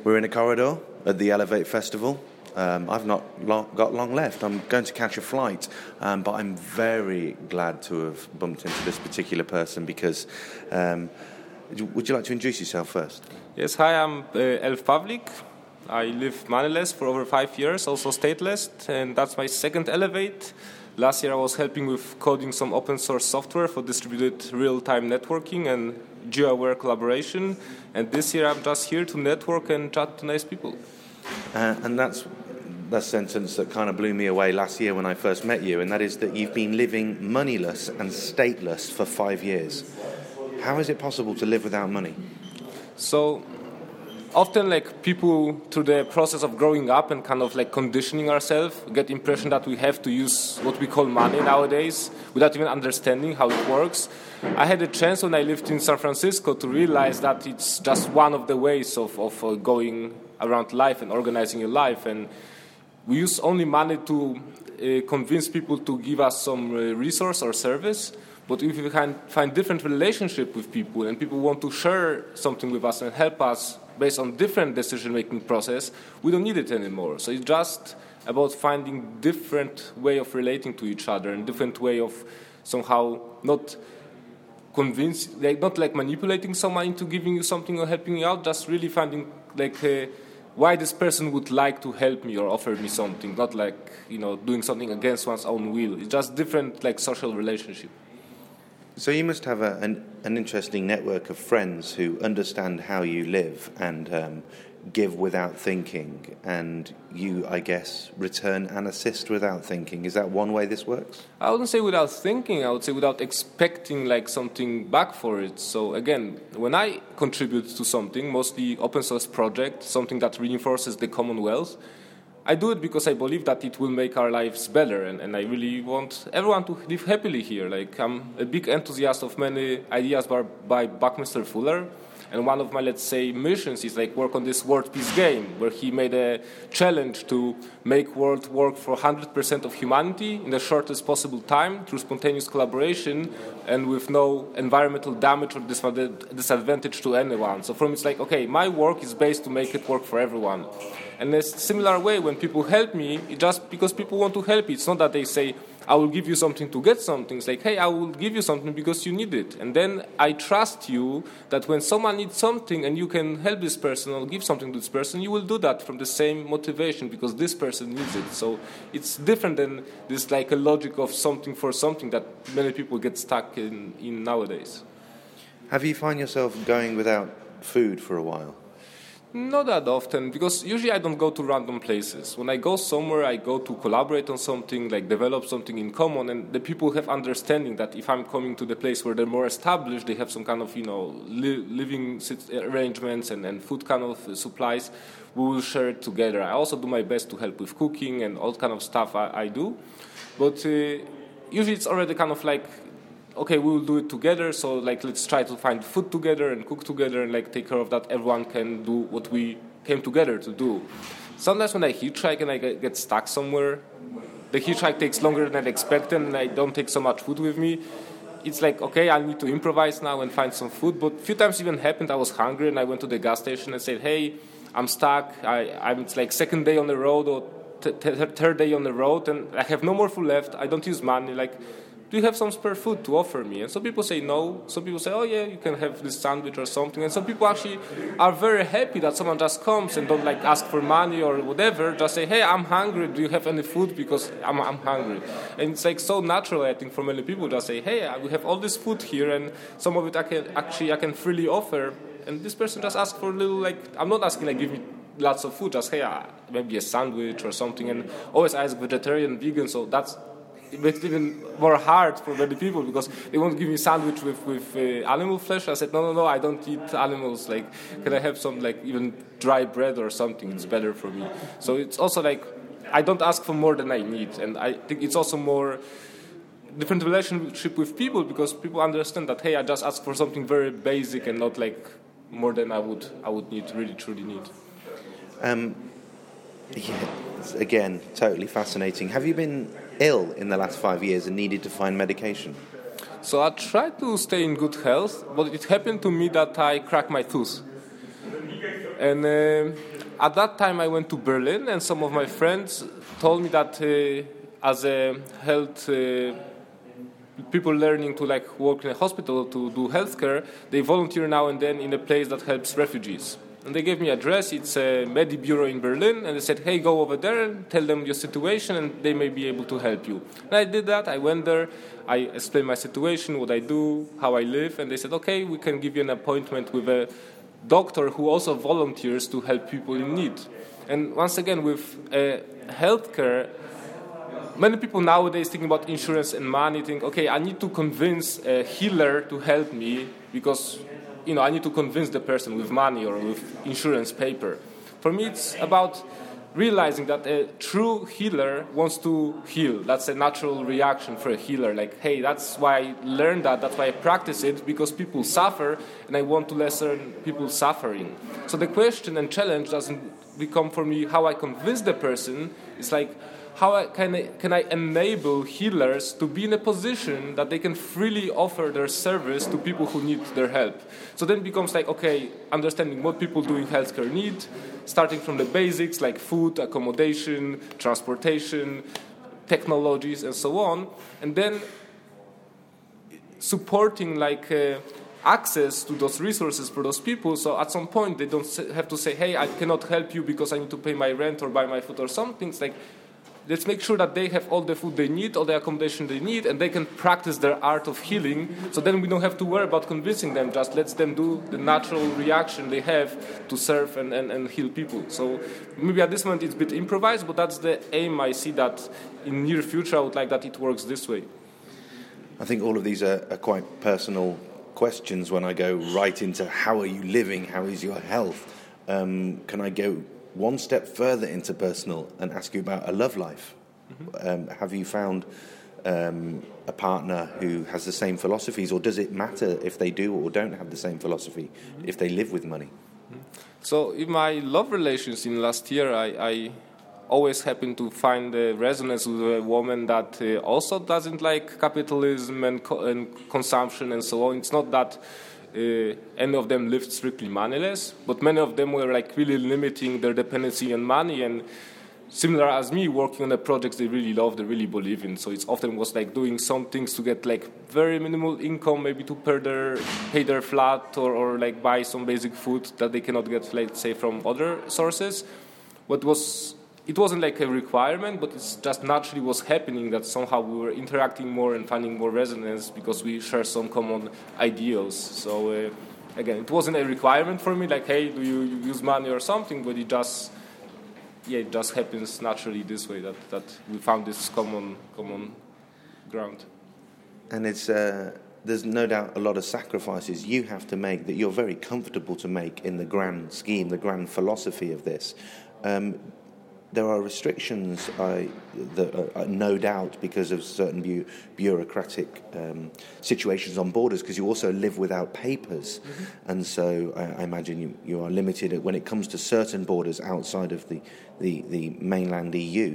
We're in a corridor at the Elevate Festival. I've not got long left. I'm going to catch a flight, but I'm very glad to have bumped into this particular person because... would you like to introduce yourself first? Yes, hi, I'm Elf Pavlik. I live moneyless for over 5 years, also stateless, and that's my second Elevate. Last year I was helping with coding some open source software for distributed real-time networking and geo-aware collaboration, and this year I'm just here to network and chat to nice people. And that's the sentence that kind of blew me away last year when I first met you, and that is that you've been living moneyless and stateless for 5 years. How is it possible to live without money? So often, people through the process of growing up and kind of conditioning ourselves get the impression that we have to use what we call money nowadays without even understanding how it works. I had a chance when I lived in San Francisco to realize that it's just one of the ways of going around life and organizing your life, and we use only money to convince people to give us some resource or service. But if we can find different relationship with people and people want to share something with us and help us based on different decision-making process, we don't need it anymore. So it's just about finding different way of relating to each other and different way of somehow not not manipulating someone into giving you something or helping you out, just really finding why this person would like to help me or offer me something, not doing something against one's own will. It's just different social relationship. So you must have an interesting network of friends who understand how you live and give without thinking, and you, I guess, return and assist without thinking. Is that one way this works? I wouldn't say without thinking. I would say without expecting something back for it. So again, when I contribute to something, mostly open source project, something that reinforces the commonwealth, I do it because I believe that it will make our lives better, and I really want everyone to live happily here. I'm a big enthusiast of many ideas by Buckminster Fuller, and one of my, missions is work on this world peace game, where he made a challenge to make world work for 100% of humanity in the shortest possible time through spontaneous collaboration and with no environmental damage or disadvantage to anyone. So for me, it's my work is based to make it work for everyone. And in a similar way, when people help me, it's just because people want to help. It's not that they say, I will give you something to get something. It's hey, I will give you something because you need it. And then I trust you that when someone needs something and you can help this person or give something to this person, you will do that from the same motivation because this person needs it. So it's different than this a logic of something for something that many people get stuck in nowadays. Have you found yourself going without food for a while? Not that often, because usually I don't go to random places. When I go somewhere, I go to collaborate on something, develop something in common, and the people have understanding that if I'm coming to the place where they're more established, they have some kind of, living arrangements and food kind of supplies, we will share it together. I also do my best to help with cooking and all kind of stuff I do. But usually it's already kind of okay, we will do it together, so let's try to find food together and cook together and take care of that. Everyone can do what we came together to do. Sometimes when I hitchhike and I get stuck somewhere, the hitchhike takes longer than I expected and I don't take so much food with me. It's okay, I need to improvise now and find some food. But a few times even happened, I was hungry and I went to the gas station and said, hey, I'm stuck, it's second day on the road or third day on the road and I have no more food left, I don't use money, do you have some spare food to offer me? And some people say no. Some people say, oh yeah, you can have this sandwich or something. And some people actually are very happy that someone just comes and don't ask for money or whatever. Just say, hey, I'm hungry. Do you have any food? Because I'm hungry. And it's so natural, I think, for many people just say, hey, we have all this food here and some of it I can freely offer. And this person just asks for a little, I'm not asking, give me lots of food. Just, hey, maybe a sandwich or something. And always ask vegetarian, vegan, so it makes it even more hard for many people because they won't give me sandwich with animal flesh. I said, no, I don't eat animals. Can I have some even dry bread or something? It's better for me. So it's also I don't ask for more than I need, and I think it's also more different relationship with people because people understand that hey, I just ask for something very basic and not more than I would need really truly need. Again, totally fascinating. Have you been ill in the last 5 years and needed to find medication? So I tried to stay in good health, but it happened to me that I cracked my tooth. And at that time I went to Berlin, and some of my friends told me that as a health people learning to like work in a hospital to do healthcare, they volunteer now and then in a place that helps refugees. And they gave me address. It's a Medi Bureau in Berlin, and they said, "Hey, go over there and tell them your situation, and they may be able to help you." And I did that. I went there. I explained my situation, what I do, how I live, and they said, "Okay, we can give you an appointment with a doctor who also volunteers to help people in need." And once again, with healthcare, many people nowadays thinking about insurance and money think, okay, I need to convince a healer to help me because, I need to convince the person with money or with insurance paper. For me, it's about realizing that a true healer wants to heal. That's a natural reaction for a healer. Like, hey, that's why I learned that, that's why I practice it, because people suffer, and I want to lessen people's suffering. So the question and challenge doesn't become for me how I convince the person. It's like, how can I enable healers to be in a position that they can freely offer their service to people who need their help? So then it becomes like, okay, understanding what people doing healthcare need, starting from the basics like food, accommodation, transportation, technologies, and so on, and then supporting like access to those resources for those people, so at some point they don't have to say, hey, I cannot help you because I need to pay my rent or buy my food or something. It's like, let's make sure that they have all the food they need, all the accommodation they need, and they can practice their art of healing. So then we don't have to worry about convincing them, just let them do the natural reaction they have to serve and heal people. So maybe at this moment it's a bit improvised, but that's the aim. I see that in near future I would like that it works this way. I think all of these are quite personal questions when I go right into how are you living, how is your health. Can I go one step further into personal and ask you about a love life? Mm-hmm. Have you found a partner who has the same philosophies, or does it matter if they do or don't have the same philosophy, mm-hmm. if they live with money? Mm-hmm. So in my love relations in last year, I always happen to find a resonance with a woman that also doesn't like capitalism and consumption and so on. It's not that any of them lived strictly moneyless, but many of them were like really limiting their dependency on money, and similar as me, working on the projects they really love, they really believe in. So it's often was like doing some things to get like very minimal income, maybe to pay their flat or like buy some basic food that they cannot get, let's say, from other sources. It wasn't like a requirement, but it's just naturally was happening that somehow we were interacting more and finding more resonance because we share some common ideals. So again, it wasn't a requirement for me, like, hey, do you use money or something, but it just happens naturally this way that we found this common ground. And it's there's no doubt a lot of sacrifices you have to make that you're very comfortable to make in the grand scheme, the grand philosophy of this. There are restrictions that are no doubt because of certain bureaucratic situations on borders, because you also live without papers. Mm-hmm. And so I imagine you are limited when it comes to certain borders outside of the mainland EU.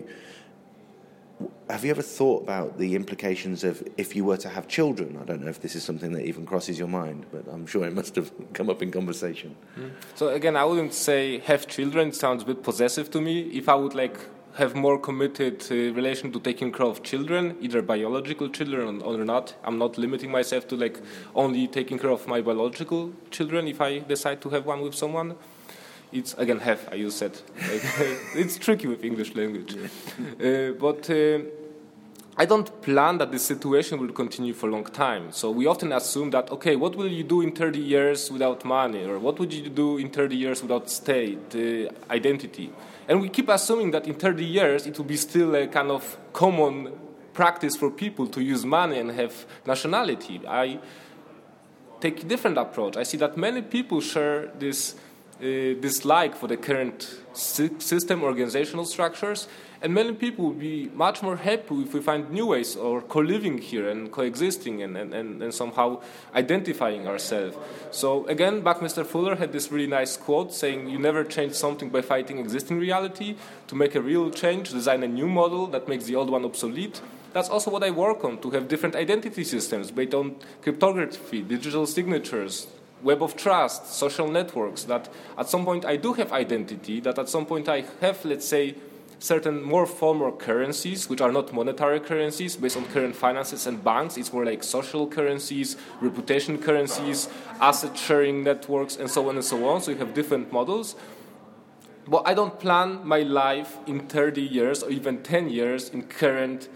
Have you ever thought about the implications of if you were to have children? I don't know if this is something that even crosses your mind, but I'm sure it must have come up in conversation. So again, I wouldn't say have children. It sounds a bit possessive to me. If I would like have more committed relation to taking care of children, either biological children or not, I'm not limiting myself to like only taking care of my biological children if I decide to have one with someone. It's, again, I use that. It's tricky with English language. But I don't plan that this situation will continue for a long time. So we often assume that, okay, what will you do in 30 years without money? Or what would you do in 30 years without state, identity? And we keep assuming that in 30 years it will be still a kind of common practice for people to use money and have nationality. I take a different approach. I see that many people share this dislike for the current system, organizational structures, and many people will be much more happy if we find new ways of co-living here and coexisting and somehow identifying ourselves. So again, Buckminster Fuller had this really nice quote saying, you never change something by fighting existing reality. To make a real change, design a new model that makes the old one obsolete. That's also what I work on, to have different identity systems based on cryptography, digital signatures, web of trust, social networks, that at some point I do have identity, that at some point I have, let's say, certain more formal currencies, which are not monetary currencies based on current finances and banks. It's more like social currencies, reputation currencies, asset sharing networks, and so on and so on. So you have different models. But I don't plan my life in 30 years or even 10 years in current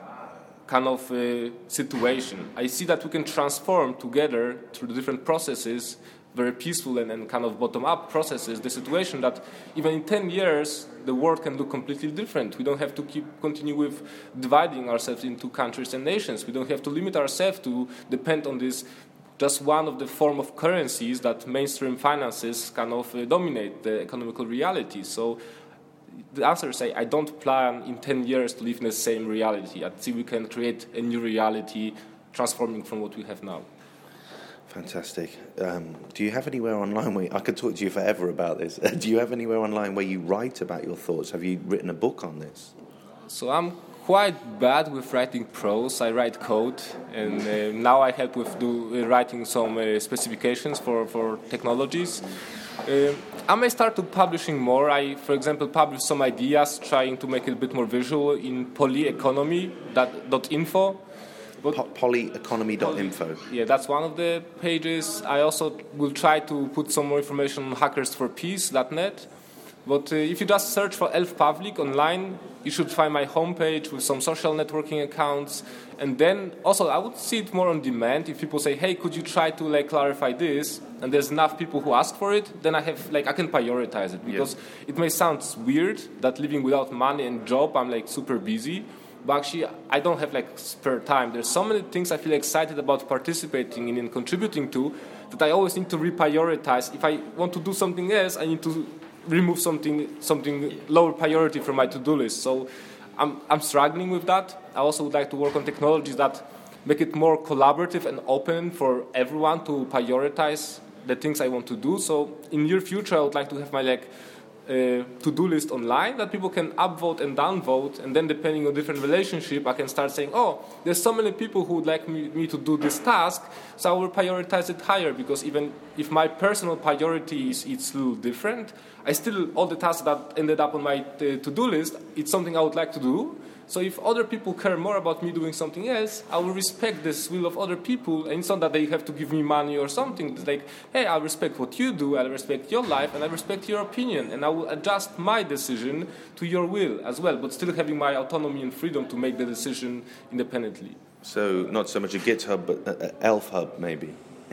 kind of situation. I see that we can transform together through the different processes, very peaceful and kind of bottom-up processes, the situation that even in 10 years, the world can look completely different. We don't have to continue with dividing ourselves into countries and nations. We don't have to limit ourselves to depend on this just one of the form of currencies that mainstream finances kind of dominate the economical reality. So the answer is I don't plan in 10 years to live in the same reality. I see we can create a new reality transforming from what we have now. Fantastic. Do you have anywhere online where I could talk to you forever about this? Do you have anywhere online where you write about your thoughts? Have you written a book on this? So I'm quite bad with writing prose. I write code, and now I help with writing some specifications for technologies. I may start to publishing more. I, for example, publish some ideas trying to make it a bit more visual in polyeconomy.info. Polyeconomy.info. Yeah, that's one of the pages. I also will try to put some more information on hackersforpeace.net. But if you just search for Elf Pavlik online, you should find my homepage with some social networking accounts. And then also I would see it more on demand. If people say, hey, could you try to clarify this? And there's enough people who ask for it, then I can prioritize it. Because it may sound weird that living without money and job, I'm super busy. But actually, I don't have spare time. There's so many things I feel excited about participating in and contributing to that I always need to reprioritize. If I want to do something else, I need to remove something lower priority from my to-do list. So I'm struggling with that. I also would like to work on technologies that make it more collaborative and open for everyone to prioritize the things I want to do. So in near future, I would like to have my to-do list online that people can upvote and downvote, and then depending on different relationship, I can start saying, oh, there's so many people who would like me to do this task, so I will prioritize it higher, because even if my personal priority is it's a little different, I still, all the tasks that ended up on my to-do list, it's something I would like to do. So if other people care more about me doing something else, I will respect this will of other people, and it's not that they have to give me money or something. It's like, hey, I respect what you do, I respect your life, and I respect your opinion, and I will adjust my decision to your will as well, but still having my autonomy and freedom to make the decision independently. So not so much a GitHub, but an Elf Hub, maybe.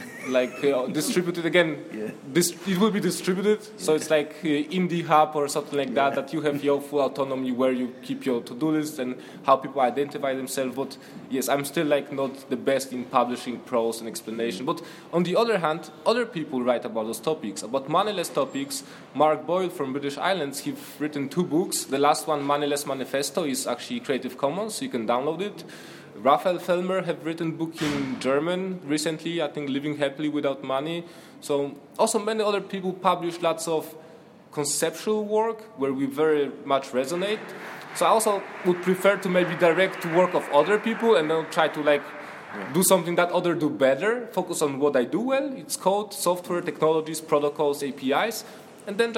Distributed again. Yeah. It will be distributed, so it's like Indie Hub or something like that. That you have your full autonomy where you keep your to-do list and how people identify themselves. But yes, I'm still not the best in publishing prose and explanation. But on the other hand, other people write about those topics, about moneyless topics. Mark Boyle from British Islands, he's written 2 books. The last one, Moneyless Manifesto, is actually Creative Commons, so you can download it. Raphael Fellmer have written a book in German recently, I think, Living Happily Without Money. So also many other people publish lots of conceptual work where we very much resonate. So I also would prefer to maybe direct to work of other people and then try to do something that others do better, focus on what I do well. It's code, software, technologies, protocols, APIs, and then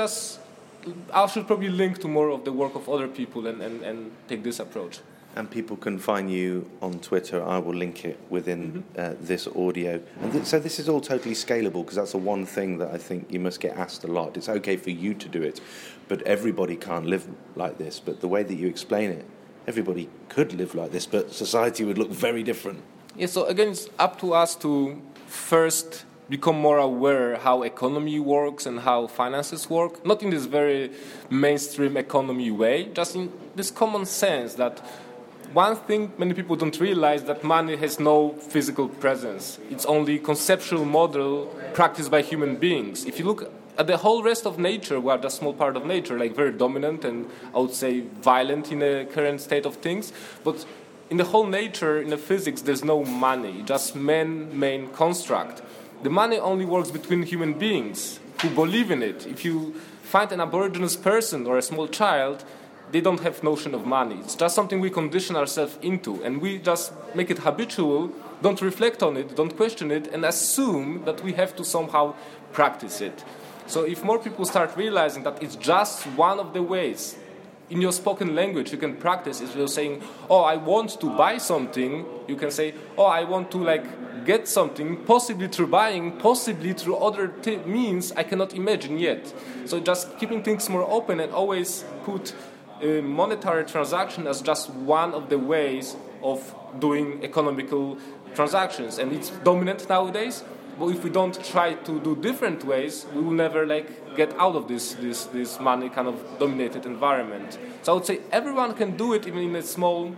I should probably link to more of the work of other people and take this approach. And people can find you on Twitter. I will link it within this audio. And so this is all totally scalable, because that's the one thing that I think you must get asked a lot. It's okay for you to do it, but everybody can't live like this. But the way that you explain it, everybody could live like this, but society would look very different. Yeah, so again, it's up to us to first become more aware how economy works and how finances work. Not in this very mainstream economy way, just in this common sense that one thing many people don't realize, that money has no physical presence. It's only conceptual model practiced by human beings. If you look at the whole rest of nature, we are just a small part of nature, very dominant and I would say violent in the current state of things. But in the whole nature, in the physics, there's no money, just main construct. The money only works between human beings who believe in it. If you find an Aboriginal person or a small child, they don't have notion of money. It's just something we condition ourselves into, and we just make it habitual don't reflect on it, don't question it, and assume that we have to somehow practice it. So if more people start realizing that it's just one of the ways in your spoken language you can practice, is you're saying, oh, I want to buy something, you can say, oh, I want to get something, possibly through buying, possibly through other means I cannot imagine yet. So just keeping things more open and always put monetary transaction as just one of the ways of doing economical transactions. And it's dominant nowadays. But if we don't try to do different ways, we will never get out of this money kind of dominated environment. So I would say everyone can do it, even in a small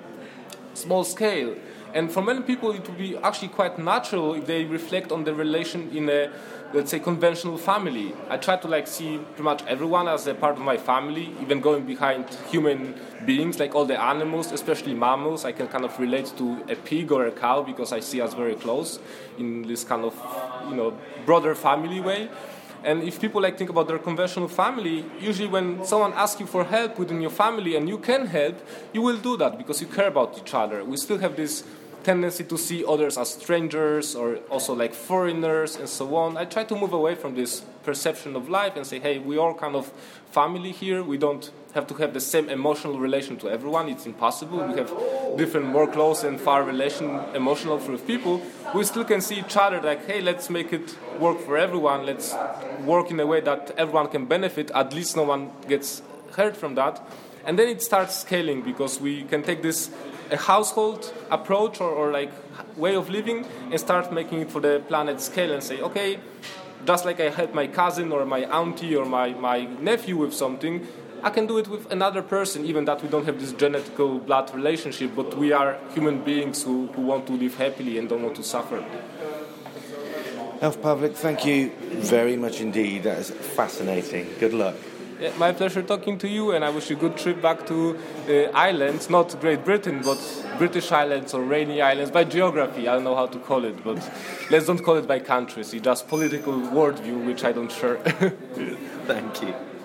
scale. And for many people, it would be actually quite natural if they reflect on the relation in a, let's say, conventional family. I try to see pretty much everyone as a part of my family, even going behind human beings, like all the animals, especially mammals. I can kind of relate to a pig or a cow because I see us very close in this kind of, broader family way. And if people think about their conventional family, usually when someone asks you for help within your family and you can help, you will do that because you care about each other. We still have this tendency to see others as strangers or also foreigners and so on. I try to move away from this perception of life and say, hey, we all kind of family here. We don't have to have the same emotional relation to everyone. It's impossible. We have different, more close and far emotional with people. We still can see each other hey, let's make it work for everyone. Let's work in a way that everyone can benefit. At least no one gets hurt from that. And then it starts scaling because we can take this a household approach or way of living and start making it for the planet scale and say, okay, just like I help my cousin or my auntie or my nephew with something, I can do it with another person, even that we don't have this genetical blood relationship, but we are human beings who want to live happily and don't want to suffer. Elf Pavlik, thank you very much indeed. That is fascinating. Good luck. Yeah, my pleasure talking to you, and I wish you a good trip back to islands, not Great Britain, but British Islands or Rainy Islands by geography. I don't know how to call it, but let's don't call it by countries. It's just political worldview, which I don't share. Thank you.